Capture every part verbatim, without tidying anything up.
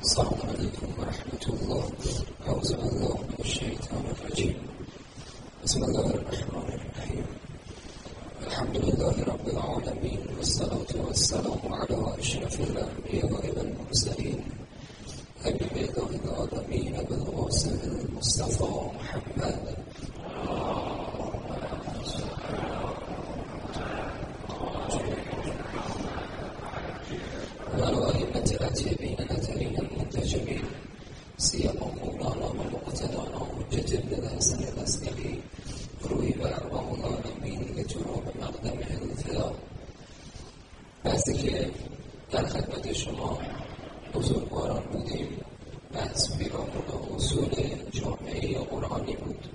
السلام عليكم ورحمة الله. أعوذ بالله من الشيطان الرجيم. بسم الله الرحمن الرحيم. الحمد لله رب العالمين، والصلاة والسلام على أشرف الأنبياء والمرسلين حبيب الله العالمين بالواسط المصطفى محمد والأئمة الأتبعين الأثرين المنتجبين سيما مولانا ومقتدانا حجة ابن الحسن العسقلي روحی و ارواح العالمین لتراب مقدمه الفدا. بحثی که در خدمت شما بزرگواران بودیم بحث پیرامون اصول جامعه قرآنی بود.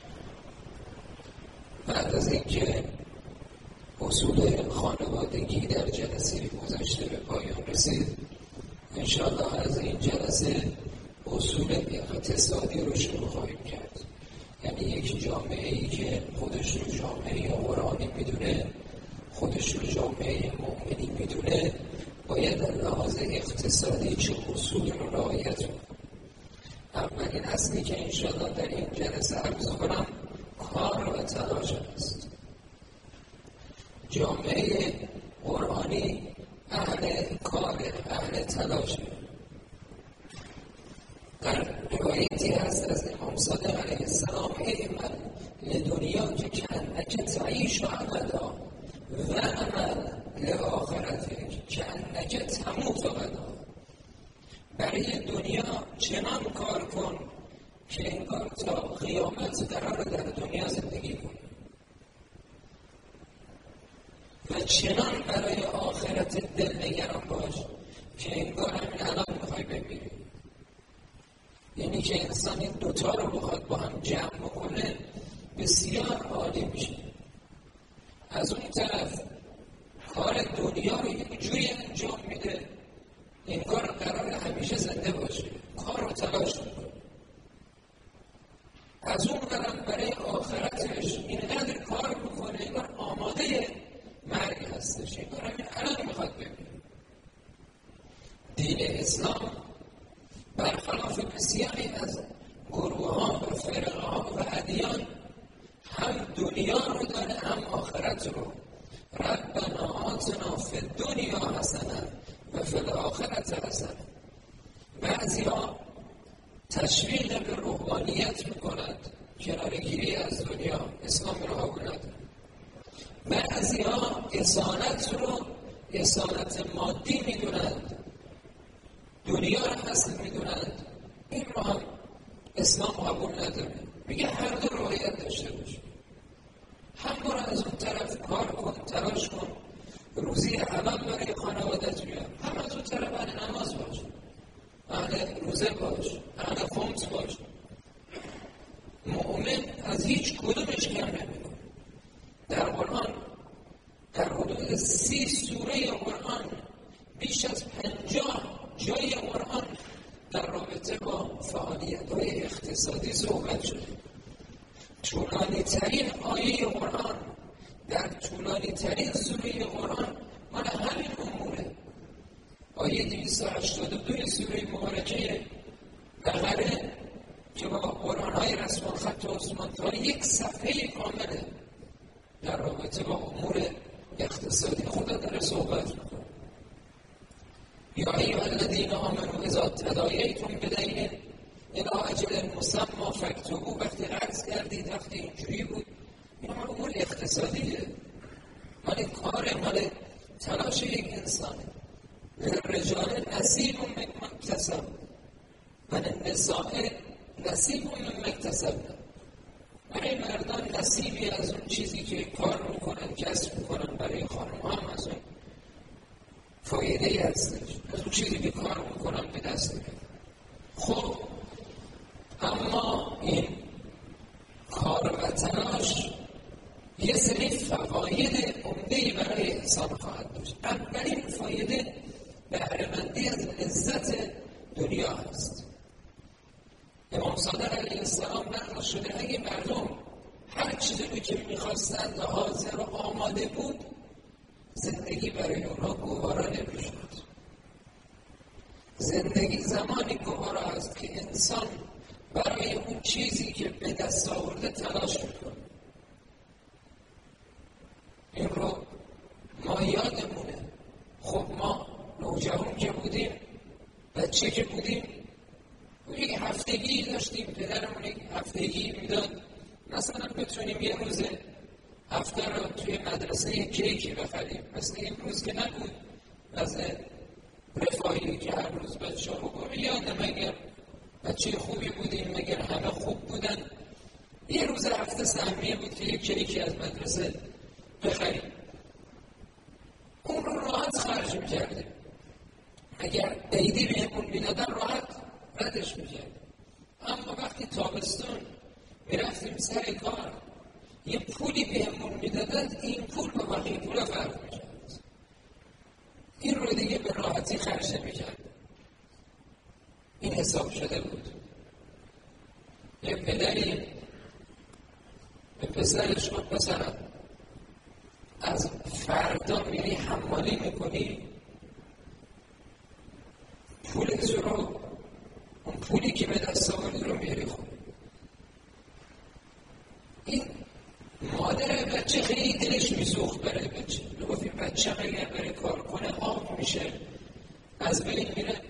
بعد از اینکه اصول خانوادگی در جلسه گذشته به پایان رسید، انشاءالله از این جلسه اصول اقتصادی رو شروع خواهیم کرد. یعنی یک جامعه‌ای که خودش رو جامعه قرآنی میدونه، خودش رو جامعه مؤمنی میدونه، باید در لحاظ اقتصادی چه اصول رو رعایت کنه. اولین اصلی که انشاءالله در این جلسه عرض کنم کار و تلاش است. جامعه قرآنی اهل کار، اهل تلاشه. در روایتی هست از امام صادق علیه السلام: اعمل لدنیا که کانک تعیش ابدا و عمل لآخرتک کانک تموت غدا. برای دنیا چنان کار کن که انگار تا قیامت قرار در دنیا زندگی کن، و چنان برای آخرت دل نگران باش که انگار همین الان میخوای بمیری. یعنی که انسان این دوتا رو بخواد با هم جمع بکنه بسیار عالی میشه. از اون طرف کار دنیا رو یک جوری انجام میده انگار قرار همیشه زنده باشه، کار رو تلاش میکنه. از اون طرف برای آخرتش اینقدر کار میکنه انگار آماده مرگ هستش، انگار همین الان میخواد بمیره. دین اسلام برخلاف بسیاری از گروه ها و فرقه ها و ادیان هم دنیا رو داره هم آخرت رو. ربنا آتنا فی الدنیا حسنه و فی الاخرة حسنه. بعضی ها تشویق به روحانیت میکنند، کنارگیری از دنیا، اسلام رو قبول نداره. بعضی ها اصالت رو اصالت مادی میدونند، دنیا رو حاصل میدونند، این رو هم اسلام قبول نداره. میگه هر دو رعایت داشته باشه. هم برو از اون طرف کار کن، تلاش کن، روزی حلال برای خانوادت بیار، هم از اون طرف اهل نماز باش، اهل روزه باش، اهل خمس باش. مؤمن از هیچ کدومش کم نمیکنه. در قرآن در حدود سی سوره قرآن بیش از پنجاه جای قرآن در رابطه با فعالیت‌های اقتصادی صحبت شده. طولانی ترین آیه قرآن در طولانی ترین سوره قرآن مال همین اموره. آیه دویست و هشتاد و دو سوره مبارکه بقره که با قرآن‌های رسم الخط عثمان تا یک صفحه کامله در رابطه با امور اقتصادی خدا داره صحبت میکنه. یا ایها الذین آمنوا اذا تداییتم بدین الی اجل مسمی فاکتبوه. وقتی قرض کردید، وقتی اینجوری بود، این مال امور اقتصادیه، مال کار، مال تلاش یک انسانه. للرجال نصیب مما اکتسبوا و للنساء نصیب مما اکتسبن. برای مردان نصیبی از اون چیزی که کار میکنن، کسب میکنن، برای خانم هم از اون فایده ای هستش، از اون چیزی که کار میکنن به دست میاد. خب اما این کار و تلاش یه سری فواید عمده‌ای برای انسان خواهد داشت. اولین فایده بهره‌مندی از لذت دنیا هست. امام صادق علیه السلام نقل شده اگه مردم هر چیزی رو که میخواستند حاضر و آماده بود، زندگی برای اونها گوارا نمیشد. زندگی زمانی گوارا است که انسان برای اون چیزی که به دست آورده تلاش میکنه. این رو ما یادمونه. خب ما نوجوان که بودیم، بچه که بودیم، یک هفتگی داشتیم، پدرمون یک هفتگی میداد مثلا بتونیم یه روز هفته رو توی مدرسه یک کیکی بخریم. مثل این روز که نبود از رفاهی که هر روز بچه ها بکنه. یادم اگر بچه خوبی بودیم، اگر همه خوب بودن، یه روز هفته سهمیه بود که یک کیکی از مدرسه بخریم. اون رو راحت خرج میکردیم. اگر عیدی بهمون میدادن راحت ردش میکردیم. اما وقتی تابستون میرفتیم سر کار، یه پولی بهمون میدادن، این پول با بقیه پولا فرق میکرد. این رو دیگه به راحتی خرج نمیکرد. این حساب شده بود. یه پدری به پسرش گفت پسرم از فردا میری حمالی میکنی، پولت رو، اون پولی که به دست آوردی رو میاری خود. این مادر بچه خیلی دلش میسوخت برای بچه. میگفت این بچه اگر بره کار کنه آب میشه، از بین میره.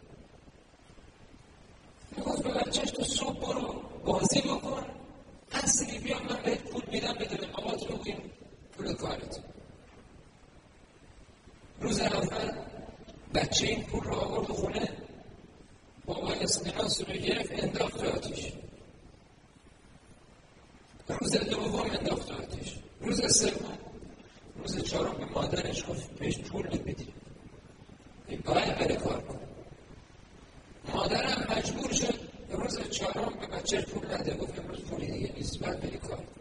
میگفت به بچهش تو صبح برو بازی بکن، اصلی بیا من بهت پول میدم بده به بابات رو این پول کارت. روز اول بچه این پول رو آورد خونه، بابا اسکناس رو گرفت انداخت تو آتیش. روز دوم انداخت تو آتیش. روز سوم، روز چهارم به مادرش گفت بهش پول نمیدی، این باید بره کار کن. مادرم مجبور شد روز چهارم به بچه پول نده، گفت امروز پولی دیگه نیست، باید بری کار کن.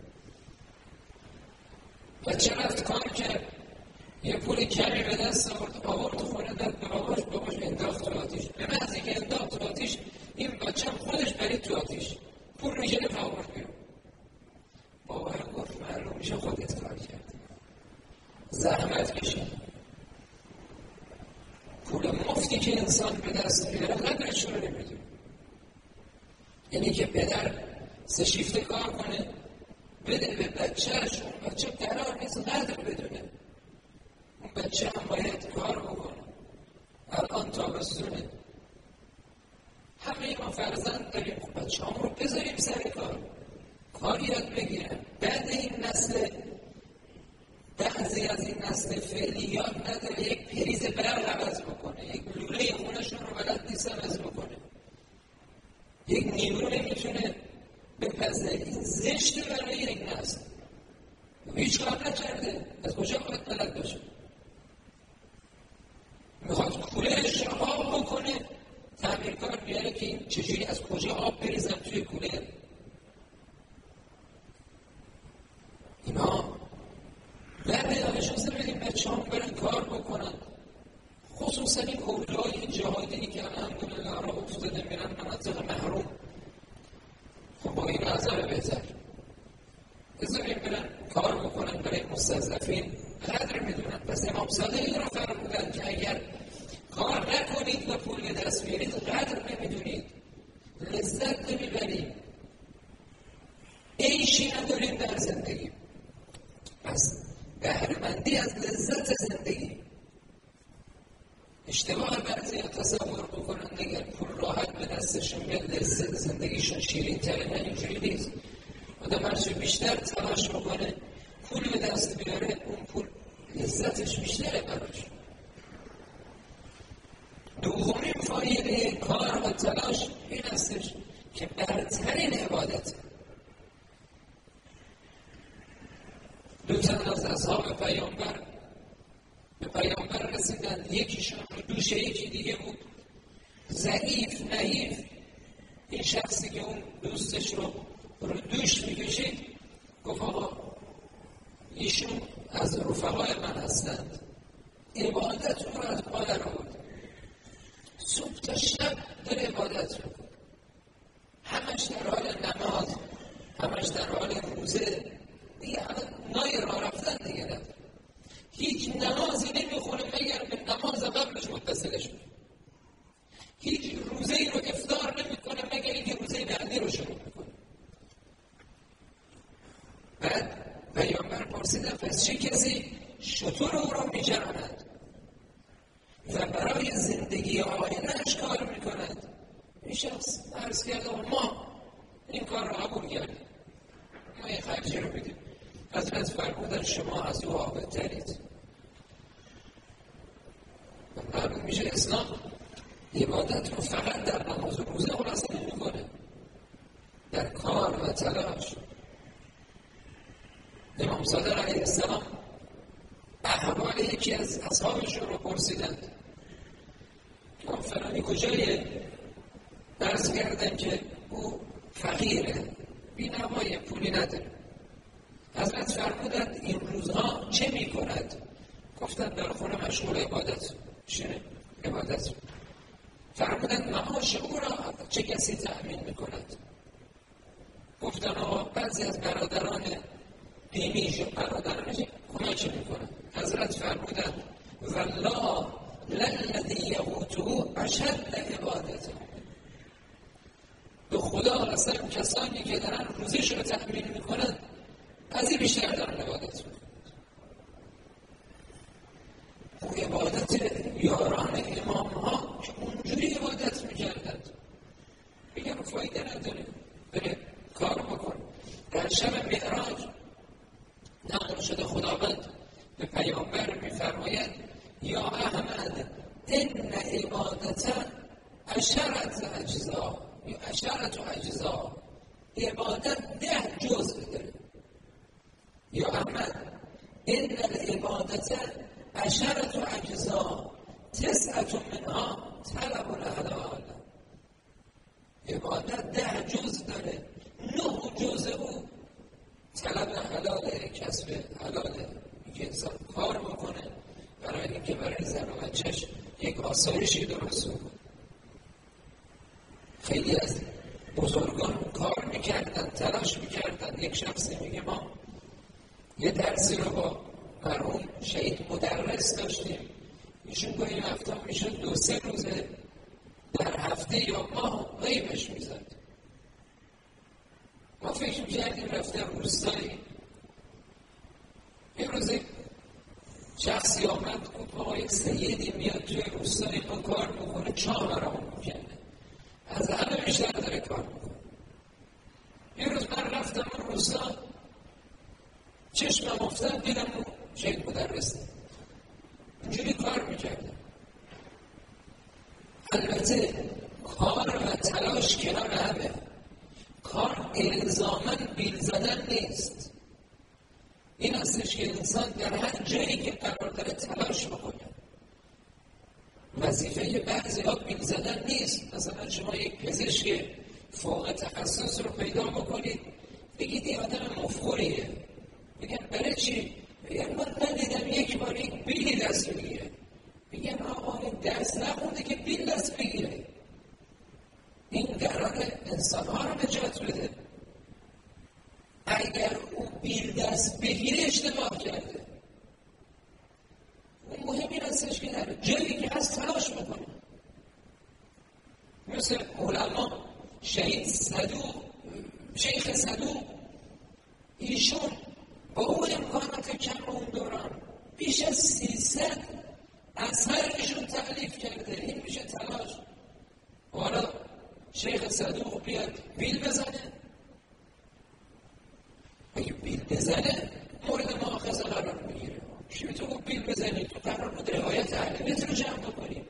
بچه رفت کار کرد، یه پول کمی به دست آورد، آورد خونه داد به باباش، باباش انداخت تو آتیش. به محضی که انداخت تو آتیش، این بچه هم خودش برید تو آتیش، پول رو گرفت آورد بیرون. بابا گفت معلوم میشه خودت کار کردی، زحمت کشید. پول مفتی که انسان به دست بیاره قدرش رو نمیدونه. یعنی که پدر سه شیفته کار کنه بده به بچهش، اون بچه قرار نیست قدر بدونه. اون بچه هم باید کار بکنه. الان تابستونه، همه ما فرزند داریم، بچه هم رو بذاریم سر کار، کار یاد بگیرن. بعد این نسل، بعضی از این نسل فعلی یاد نداره یک پریز برق عوض بکنه، یک لوله خونشون رو بلد نیست عوض بکنه، یک نیرو نمیتونه بپزه. این زشته برای یک نسل. هیچ کار نکرده، از کجا باید بلد باشه؟ میخواد کولرش رو آب بکنه، تعمیرکار بیاره که این چجوری از کجا آب بریزم توی کولر. اینا بعد اجازه بدیم بچه هم برن کار بکنن، خصوصا این حولای جهادی که الحمدلله را افتاده میرن مناطق محروم. خب با این نظر بهتر بذاریم برن کار بکنن برای مستضعفین، قدر میدونن. پس امام صادق این را فرمودن که اگر کار نکنید و پول به دست بیارید قدر نمیدونید، لذت نمیبرید، عیشی نداریم در زندگی. پس بهره‌مندی از لذت زندگی. اشتباه بعضی ها تصور بکنن اگر پول راحت به دستشون بیاد لذت زندگیشون شیرین تره. نه، اینجوری نیست. آدم هرچه بیشتر تلاش بکنه پول به دست بیاره، اون پول لذتش بیشتره براش. دومین فایده کار و تلاش این هستش که برترین عبادت. دو تن از اصحاب پیامبر به پیامبر رسیدن، یکیشون رو دوش یکی دیگه بود، ضعیف نحیف. این شخصی که اون دوستش رو رو دوش میکشید گفت آقا ایشون از رفقای من هستند، عبادت رو از پا در آورد، صبح تا شب در عبادت رو، همش در حال نماز، همش در حال روزه، دیگه نای را رفتن دیگه نداره. هیچ نمازی نمیخونه مگر به نماز قبلش متصلش بود. پرسیدن پس چه کسی شتر او را می‌جراند و برای زندگی آینده‌اش کار می‌کند. این شخص عرض کرد ما این کار را قبول کردیم، ما این خرجی رو بدیم. حضرت فرمودن شما از او عابدترید. معلوم میشه اسلام عبادت رو فقط در نماز و روزه خلاصه نمی‌کنه، در کار و تلاش. امام صادق علیه السلام احوال یکی از اصحابشون رو پرسیدند که فلانی کجایه؟ عرض کردن که او فقیره، بی‌نوای، پولی نداره. حضرت فرمودند این روزها چه می کند؟ گفتند در خونه مشغول عبادت. شنه عبادت. فرمودند معاش او را چه کسی تأمین می کند؟ گفتند آقا بعضی از برادران دینیش و برادرانش کمک می کند. حضرت فرمودند والله للذی یقوته اشد عبادته. به خدا قسم کسانی که دارن روزش رو تأمین می کنند از این بیشتر دارن عبادت می کنند. او عبادت یاران امام ها که اونجوری عبادت می کردند بگم فایده نداره، بره کار بکن. در شب معراج نقل شده خداوند به پیامبر می فرماید یا احمد ان عبادت عشرت اجزا یا عشرت اجزا، عبادت ده جزء داره. یا احمد ان العبادت عشرت اجزا تسعة منها طلب الحلال. عبادت ده جزء داره، نه جزء او طلب حلاله، کسب حلاله، اینکه انسان کار بکنه برای اینکه برای زن و بچه‌ش یک آسایشی درست بکنه. خیلی از بزرگان کار میکردن، تلاش میکردن. یک شخصی میگه ما یه درسی رو با مرحوم شهید مدرس داشتیم، ایشون گاهی هفته میشد دو سه روزه در هفته یا ماه غیبش میزد. ما فکر میکردیم رفته روستایی. یه روزی شخصی آمد گفت آقا یک سیدی میاد توی روستایی ما کار میکنه، چاه برامون میکنه، از همه بیشتر داره کار میکنه. یه روز من رفتم اون روستا، چشمم افتاد دیدم اون شهید مدرس اینجوری کار میکردم. البته کار و تلاش کنار همه. کار الزاماً بیل زدن نیست. این هستش که انسان در هر جایی که قرار داره تلاش بکنه. وظیفه بعضی ها بیل زدن نیست. مثلا شما یک پزشک فوق تخصص رو پیدا بکنید بگید این آدم مفخوریه، بگن برای چی؟ بگن من ندیدم یک بار یک بیلی دست بگیره. بگن آقا این درس نخونده که بیل دست بگیره. این قرار انسان ها رو نجات بده. اگر او بیل دست بگیره اشتباه کرده. اون مهم این هستش که در جایی که هست تلاش بکنه. مثل علما شهید صدوق، شیخ صدوق، ایشون با اون امکانات کم اون دوران بیش از سیصد اثر ایشون تألیف کرده. این میشه تلاش. حالا شیخ صدوق بیاد بیل بزنه، اگه بیل بزنه مورد مؤاخذه قرار میگیره. چی تو گفت بیل بزنی؟ تو قرار بود روایت اهل بیت رو جمع بکنیم.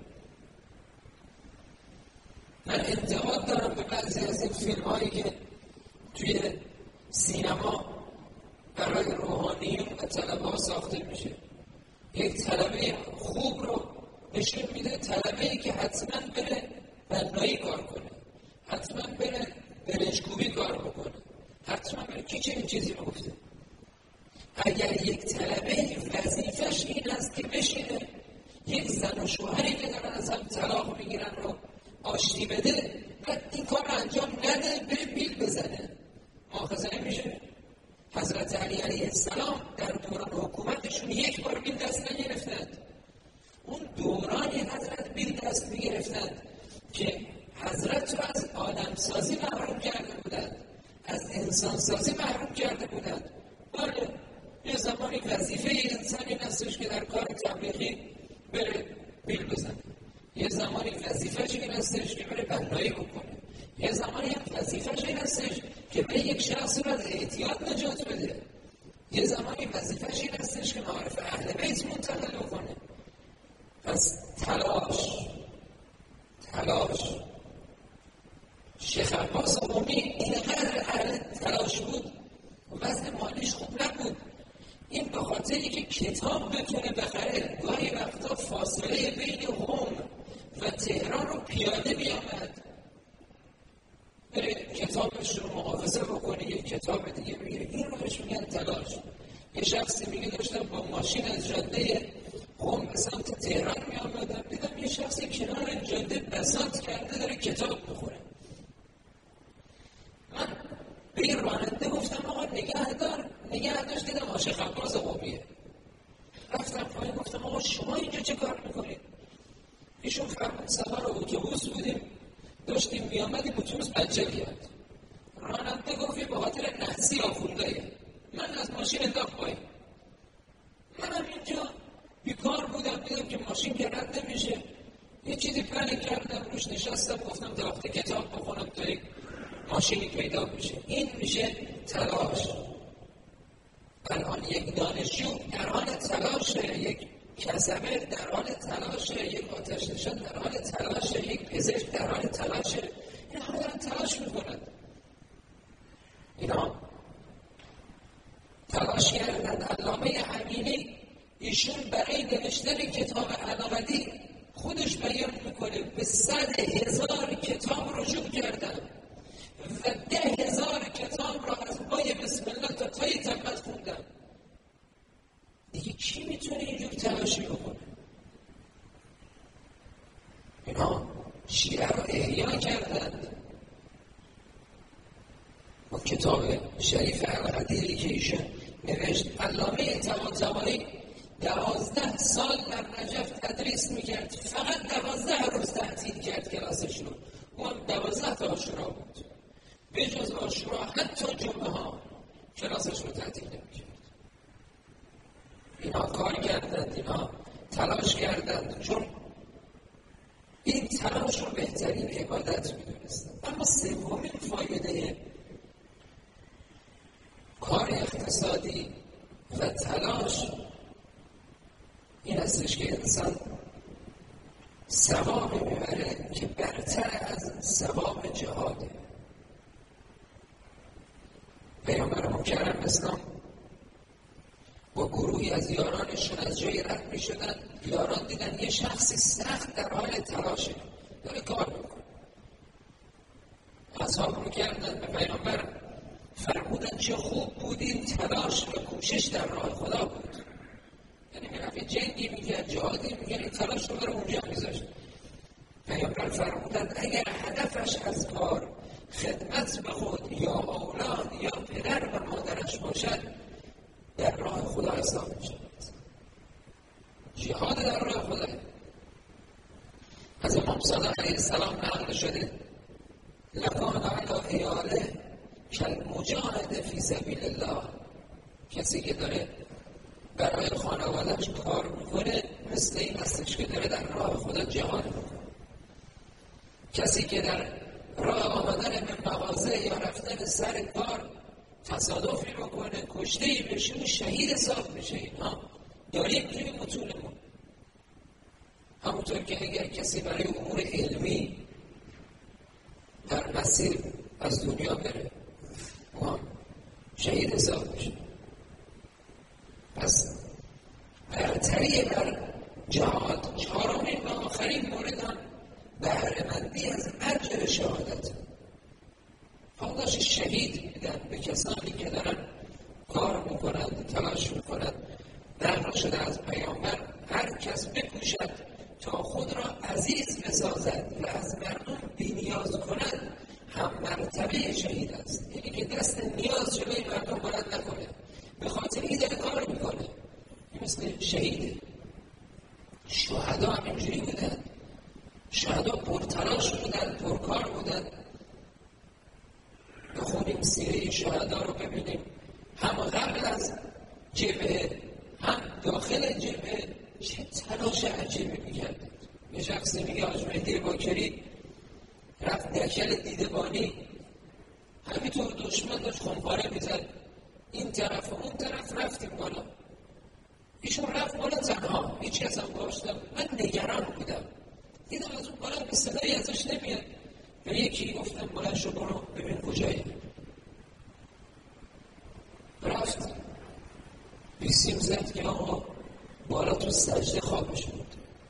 من انتقاد دارم به بعضی از این فیلم هایی که توی سینما برای روحانیون و طلبه ها ساخته میشه. یک طلبه خوب رو نشون میده، طلبه ای که حتما بره بنایی کار کنه، حتما بره برنجکوبی کار بکنه، حتما بره. کی چنین چیزی رو گفته؟ اگر یک طلبه وظیفش این است که بشینه یک زن و شوهری که دارن از هم طلاق میگیرن رو آشتی بده، بعد این کار رو انجام نده، بره بیل بزنه، مؤاخذه نمیشه؟ حضرت علی علیه السلام در دوران حکومتشون یک بار بیل دست نگرفتند. اون دورانی حضرت بیل دست میگرفتند که حضرت رو از آدمسازی محروم کرده بودند، از انسانسازی محروم کرده بودند. بله یه زمانی در کار تبلیغی بره بیل بزنه، یه زمانی وظیفه‌اش این هستش که بره بنایی بکنه، یه زمانی هم وظیفه‌اش این هستش که به یک شخص رو از اعتیاد نجات بده، یه زمانی وظیفه‌اش این هستش که معارف اهل بیت منتقل بکنه. پس تلاش تلاش شیخ عباس قمی اینقدر اهل تلاش بود و وضع مالیش خوب نبود. این به خاطری که کتاب بتونه بخره گاهی وقتا فاصله بین قم و تهران رو پیاده بیامد، بره کتابش رو محافظه بکنه، یه کتاب دیگه بگیره. این رو بهش میگن تلاش. یه شخصی میگه داشتم با ماشین از جاده قم به سمت تهران میامدم، دیدم یه شخصی کنار جاده بساط کرده داره کتاب بخوره. من به این راننده گفتم آقا نگه دار، نگه داشت، دیدم آشه خباز قومیه. رفتم پایین گفتم آقا شما اینجا چه کار میکنید؟ ایشون فرمود سوار اتوبوس بودیم داشتیم میامدیم اتوبوس بچه بیاد. راننده گفت به خاطر نحسی آخونده‌ایه. من از ماشین انداخت پایین. منم اینجا بیکار بودم، دیدم که ماشین که رد نمیشه، یه چیزی پنی کردم روش نشستم، گفتم تا وقت کتاب بخونم تا یک ماشینی پیدا بشه. این میشه تلاش. الان یک دانشجو در حال تلاشه، یک کسبه در حال تلاشه، یک آتش نشان در حال تلاشه، یک پزشک در حال تلاشه. این همه دارن تلاش میکنن. اینا تلاش کردن. علامه امینی ایشون برای نوشتن کتاب علاقدی خودش بیان میکنه به صد هزار کتاب رجوع کردن و ده هزار کتاب را از پای بسم الله تا تای تمت خوندن. دیگه کی میتونه اینجور تلاشی بکنه؟ اینا شیعه را احیا کردند با کتاب شریف علاقدی که ایشون نوشت. علامه طباطبایی دوازده سال در نجف تدریس میکرد، فقط دوازده روز تعطیل کرد کلاسش رو، اون هم دوازده تا عاشورا بود، به جز عاشورا حتی جمعه ها کلاسش رو تعطیل نمیکرد. اینا کار کردند، اینا تلاش کردند، چون این تلاش رو بهترین عبادت میدونستند. اما سومین فایده کار اقتصادی و تلاش این هستش که انسان ثواب میبره که برتر از ثواب جهاده. پیامبر مکرم اسلام با گروهی از یارانشون از جای رد می شدن، یاران دیدن یه شخصی سخت در حال تلاشه، داره کار میکنه. اصحاب میکردن به پیامبر فرمودن چه خوب بود این تلاش و کوشش در راه خدا بود. یعنی میرفت جنگی میکرد، جهادی میکرد، این تلاش رو برای اونجا میذاشت. پیامبر فرمودن اگر هدفش از کار خدمت به خود یا اولاد یا پدر و مادرش باشد در راه خدا حساب میشود. جهاد در راه خدا. از امام صادق علیه السلام نقل شده لکان علی عیاله کالمجاهد فی سبیل الله. کسی که داره برای خانوادهش کار میکنه مثل این هستش که داره در راه خدا جهاد میکنه. کسی که در راه آمدن به مغازه یا رفتن سر کار تصادفی بکنه، کشته‌ای بشه، شهید حساب میشه. اینا داریم توی متونمون. همونطور که اگر کسی برای امور علمی در مسیر از دنیا بره و هم شهید حساب میشه. پس برتری بر جهاد. چهارمین و آخرین مورد هم بهره‌مندی از اجر شهادت. پاداش شهید میدن به کسانی که دارن کار میکنند، تلاش میکنند. نقل شده از پیامبر هر کس بکوشد تا خود را عزیز بسازد و از مردم بی‌نیاز کند هم مرتبه شهید است. یعنی که دست نیاز جلوی مردم بلند نکنه، به خاطر این داره کار میکنه، مثل شهیده. شهدا هم اینجوری بودن. شهدا پرتلاش بودن، پرکار بودن. بخونیم سیره شهدا رو ببینیم، هم قبل از جبهه هم داخل جبهه چه تلاش عجیبی میکردند. یه شخصی میگه حاج مهدی باکری رفت دکل دیدبانی، همینطور دشمن داشت خمپاره میزد این طرف و اون طرف، رفتیم بالا. ایشون رفت بالا تنها، هیچ کس هم باش نبود. من نگران بودم، دیدم از اون بالا که صدایی ازش نمیاد. به یکی گفتم بلند شو برو ببین کجایی. رفت بیسیم زد که آقا بالا تو سجده خوابش بود،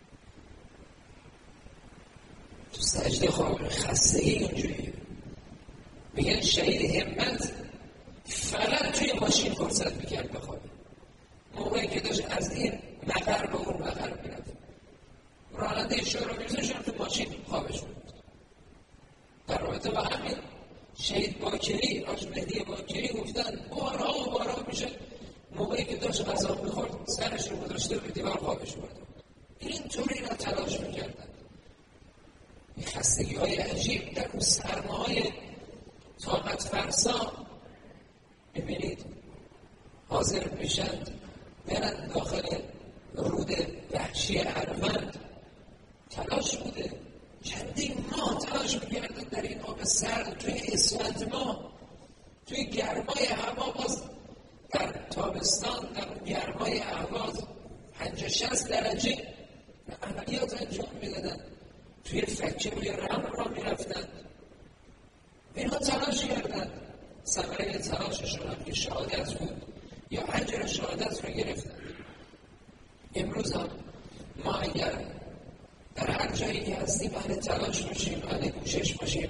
تو سجده خواب. خستگی اینجوریه. میگن شهید همت فقط توی ماشین فرصت میکرد بخوابه. موقعی که داشت از این مقر به اون مقر میرفت، راننده شورا میرزشون تو ماشین خوابش بود. در رابطه با همین شهید باکری، حاج مهدی باکری گفتن بارها و بارها میشه موقعی که داشت غذا میخورد سرش رو گذاشته به دیوار خوابش برده. اینطوری را تلاش میکردن. این خستگی های عجیب در اون سرماهای طاقت فرسا میبینید حاضر میشند برند داخل رود وحشی اروند. تلاش بوده، چندین ماه تلاش میکردن در این آب سرد، توی اسفند ماه، توی گرمای هوا. باز در تابستان در اون گرمای اهواز پنجاه شصت درجه عملیات انجام میدادن، توی فکه روی رم را میرفتن. اینها تلاش کردن، ثمره تلاششون هم که شهادت بود یا اجر شهادت را گرفتن. امروز هم ما اگر در هر جایی که هستیم اهل تلاش باشیم، اهل کوشش باشیم،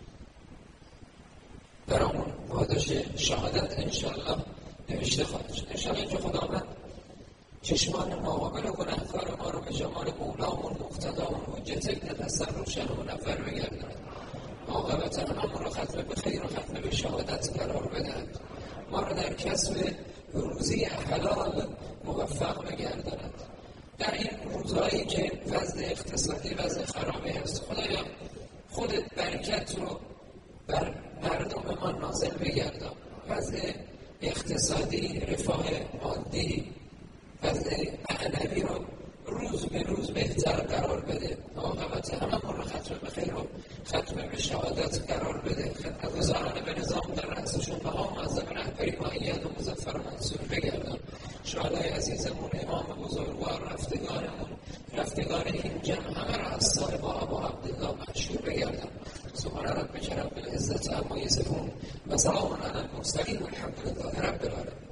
برامون پاداش شهادت انشاءالله نوشته خواهد شد. انشاءالله که خداوند چشمان مقابل و گناهکار ما رو به جمال مولامون مقتدامون حجت ابن حسن روشن و منور بگردند. عاقبت هممون رو ختم به خیر و ختم به شهادت قرار بدهند. ما رو در کسب روزی حلال موفق بگرداند. در این روزهایی که وضع اقتصادی وضع خرابی هست، خدایا خودت برکت رو بر مردم ما نازل بگردان. وضع اقتصادی، رفاه مادی، وضع معنوی رو روز به روز بهتر قرار بده. عاقبت هممون رو ختم به خیر و ختم به شهادت قرار بده. خدمتگزاران به نظام در رأسشون بها معظم رهبری مؤید و مظفر و منصور بگردان. شهدای عزیزمون، امام بزرگوار، رفتگانمون، رفتگان این جمع همه را از صاحب ابا عبدالله محشور بگردان. سبحان ربک رب العزة عما یصفون و سلام علی المرسلین والحمد لله رب العالمین.